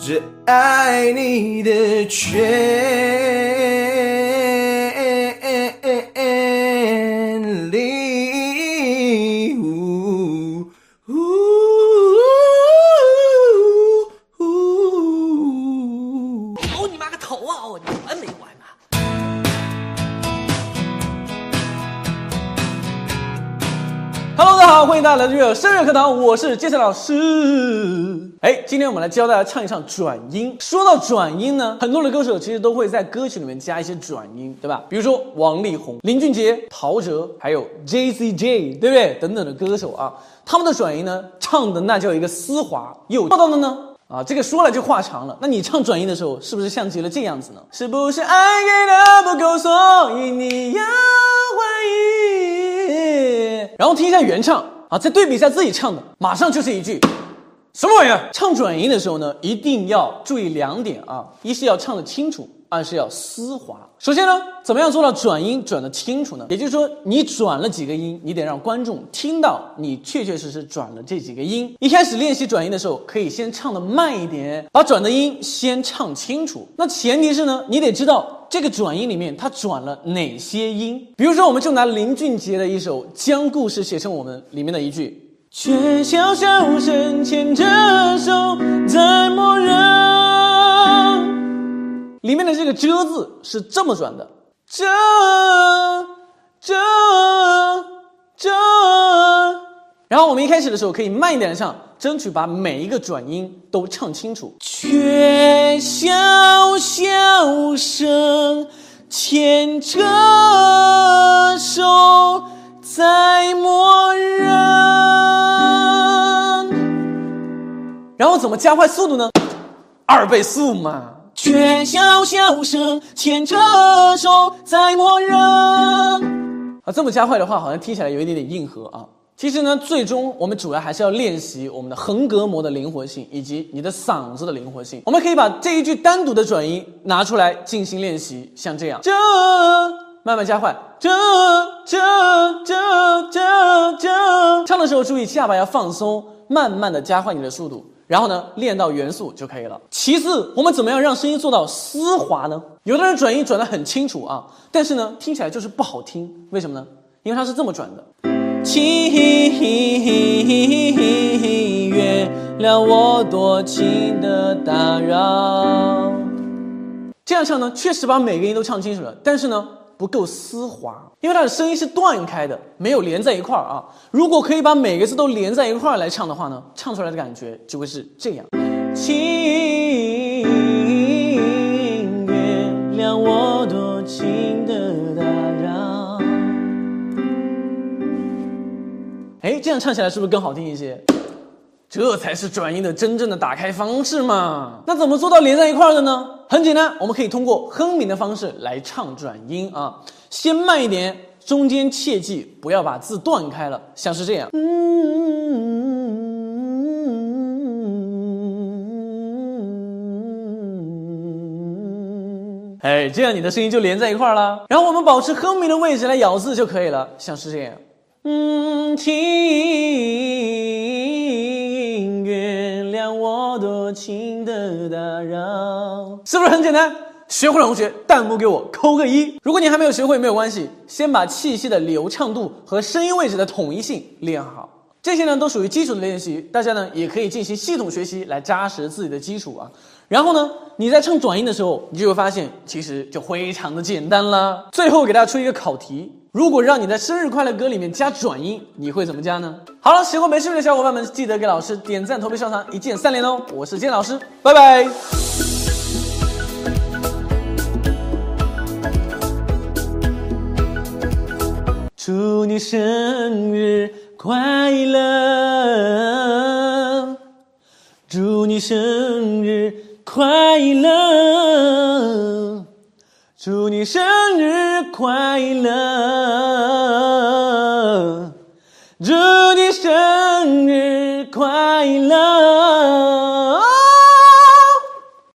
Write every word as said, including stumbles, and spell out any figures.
这爱你的权利。 哦你妈个头啊！哦，你完没完啊？Hello， 大家好，欢迎大家来到这个声乐课堂，我是杰森老师。哎，今天我们来教大家唱一唱转音。说到转音呢，很多的歌手其实都会在歌曲里面加一些转音，对吧？比如说王力宏、林俊杰、陶喆，还有 J C J， 对不对？等等的歌手啊，他们的转音呢，唱的那叫一个丝滑。有做到的呢？啊，这个说来就话长了。那你唱转音的时候，是不是像极了这样子呢？是不是爱给的不够，所以你要怀疑？然后听一下原唱啊，再对比一下自己唱的，马上就是一句什么玩意儿？唱转音的时候呢，一定要注意两点啊，一是要唱得清楚，二是要丝滑。首先呢，怎么样做到转音转得清楚呢？也就是说，你转了几个音，你得让观众听到你确确实实转了这几个音。一开始练习转音的时候，可以先唱得慢一点，把转的音先唱清楚。那前提是呢，你得知道这个转音里面它转了哪些音。比如说，我们就拿林俊杰的一首《将故事写成我们》里面的一句。却笑笑声牵着手在默认，里面的这个遮字是这么转的，遮遮遮。然后我们一开始的时候可以慢一点唱，争取把每一个转音都唱清楚。却笑笑声牵着手在默认。然后怎么加快速度呢？二倍速嘛。却笑笑声牵着手在默认。啊，这么加快的话，好像听起来有一点点硬核啊。其实呢，最终我们主要还是要练习我们的横膈膜的灵活性，以及你的嗓子的灵活性。我们可以把这一句单独的转音拿出来进行练习，像这样，这慢慢加快，这这这这这。唱的时候注意下巴要放松，慢慢的加快你的速度。然后呢，练到元素就可以了。其次，我们怎么样让声音做到丝滑呢？有的人转音转得很清楚啊，但是呢，听起来就是不好听。为什么呢？因为它是这么转的。请原谅我多情的打扰。这样唱呢，确实把每个音都唱清楚了，但是呢，不够丝滑，因为它的声音是断开的，没有连在一块儿啊。如果可以把每个字都连在一块儿来唱的话呢，唱出来的感觉就会是这样。请原谅我多情的打扰。哎，这样唱起来是不是更好听一些？这才是转音的真正的打开方式嘛。那怎么做到连在一块儿的呢？很简单，我们可以通过哼鸣的方式来唱转音啊。先慢一点，中间切记不要把字断开了，像是这样。哎，这样你的声音就连在一块儿了。然后我们保持哼鸣的位置来咬字就可以了，像是这样。嗯，请原谅我多情的打扰，是不是很简单？学会了同学弹幕给我扣个一。如果你还没有学会没有关系，先把气息的流畅度和声音位置的统一性练好。这些呢都属于基础的练习，大家呢也可以进行系统学习来扎实自己的基础啊。然后呢，你在唱转音的时候，你就会发现其实就非常的简单啦。最后给大家出一个考题，如果让你在生日快乐歌里面加转音，你会怎么加呢？好了，喜欢没视频的小伙伴们，记得给老师点赞、投币、上传，一键三连哦！我是健老师，拜拜。祝你生日快乐，祝你生日快乐，祝你生日快乐，祝你生日快乐。